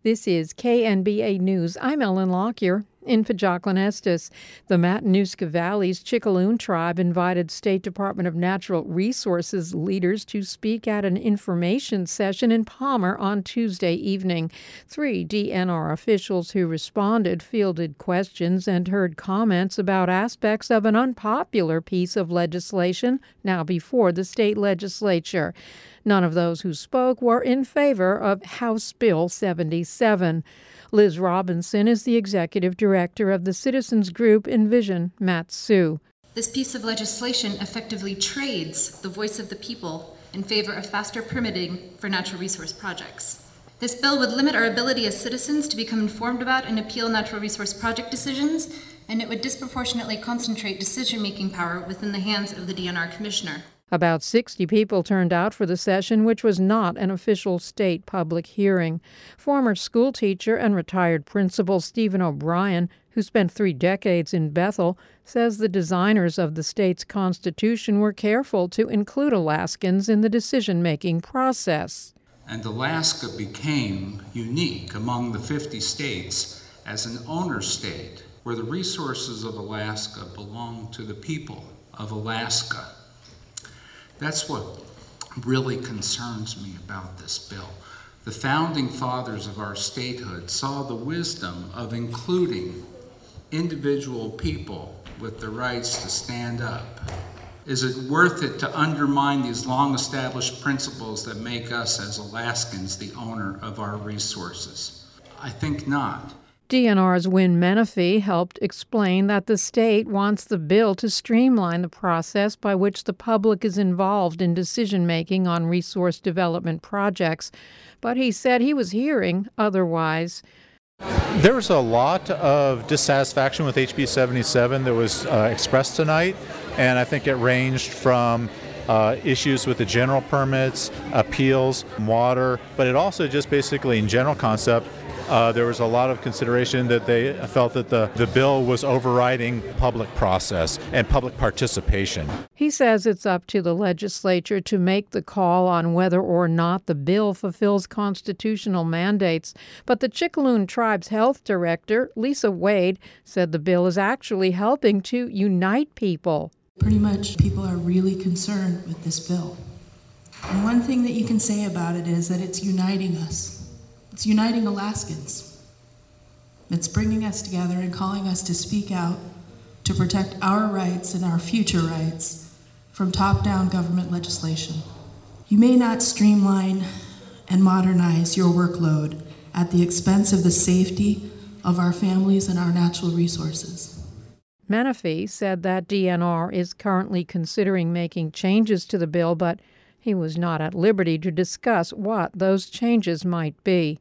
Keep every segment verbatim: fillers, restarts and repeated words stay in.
This is K N B A News. I'm Ellen Lockyer. In for Jocelyn Estes, the Matanuska Valley's Chickaloon tribe invited State Department of Natural Resources leaders to speak at an information session in Palmer on Tuesday evening. Three D N R officials who responded fielded questions and heard comments about aspects of an unpopular piece of legislation now before the state legislature. None of those who spoke were in favor of House Bill seventy-seven. Liz Robinson is the executive director of the citizens group Envision Mat-Su. This piece of legislation effectively trades the voice of the people in favor of faster permitting for natural resource projects. This bill would limit our ability as citizens to become informed about and appeal natural resource project decisions, and it would disproportionately concentrate decision-making power within the hands of the D N R commissioner. About sixty people turned out for the session, which was not an official state public hearing. Former school teacher and retired principal Stephen O'Brien, who spent three decades in Bethel, says the designers of the state's constitution were careful to include Alaskans in the decision-making process. And Alaska became unique among the fifty states as an owner state, where the resources of Alaska belong to the people of Alaska. That's what really concerns me about this bill. The founding fathers of our statehood saw the wisdom of including individual people with the rights to stand up. Is it worth it to undermine these long-established principles that make us as Alaskans the owner of our resources? I think not. D N R's Win Menifee helped explain that the state wants the bill to streamline the process by which the public is involved in decision-making on resource development projects, but he said he was hearing otherwise. There was a lot of dissatisfaction with H B seventy-seven that was uh, expressed tonight, and I think it ranged from uh, issues with the general permits, appeals, water, but it also just basically in general concept, Uh, there was a lot of consideration that they felt that the, the bill was overriding public process and public participation. He says it's up to the legislature to make the call on whether or not the bill fulfills constitutional mandates. But the Chickaloon Tribe's health director, Lisa Wade, said the bill is actually helping to unite people. Pretty much people are really concerned with this bill. And one thing that you can say about it is that it's uniting us. It's uniting Alaskans. It's bringing us together and calling us to speak out to protect our rights and our future rights from top-down government legislation. You may not streamline and modernize your workload at the expense of the safety of our families and our natural resources. Menifee said that D N R is currently considering making changes to the bill, but he was not at liberty to discuss what those changes might be.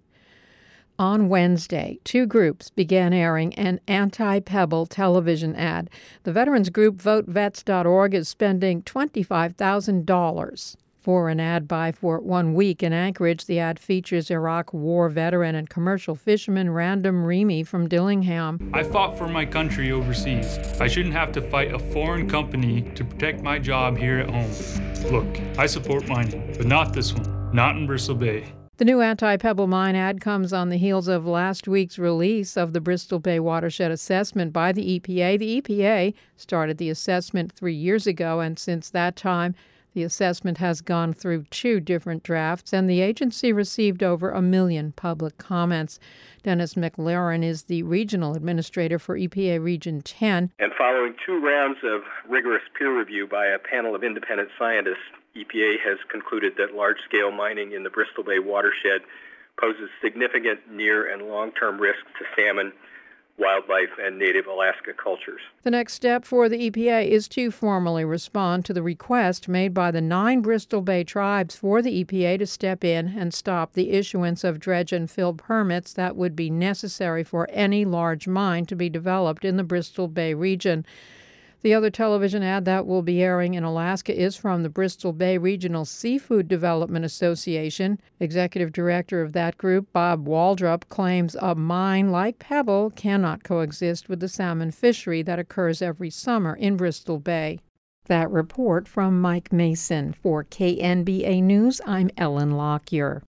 On Wednesday, two groups began airing an anti-Pebble television ad. The veterans group vote vets dot org is spending twenty-five thousand dollars for an ad buy for one week in Anchorage. The ad features Iraq War veteran and commercial fisherman Random Remy from Dillingham. I fought for my country overseas. I shouldn't have to fight a foreign company to protect my job here at home. Look, I support mining, but not this one, not in Bristol Bay. The new anti-Pebble mine ad comes on the heels of last week's release of the Bristol Bay Watershed Assessment by the E P A. The E P A started the assessment three years ago, and since that time, the assessment has gone through two different drafts, and the agency received over a million public comments. Dennis McLaren is the regional administrator for E P A Region ten. And following two rounds of rigorous peer review by a panel of independent scientists, E P A has concluded that large-scale mining in the Bristol Bay watershed poses significant near and long-term risks to salmon, wildlife, and native Alaska cultures. The next step for the E P A is to formally respond to the request made by the nine Bristol Bay tribes for the E P A to step in and stop the issuance of dredge and fill permits that would be necessary for any large mine to be developed in the Bristol Bay region. The other television ad that will be airing in Alaska is from the Bristol Bay Regional Seafood Development Association. Executive director of that group, Bob Waldrop, claims a mine like Pebble cannot coexist with the salmon fishery that occurs every summer in Bristol Bay. That report from Mike Mason. For K N B A News, I'm Ellen Lockyer.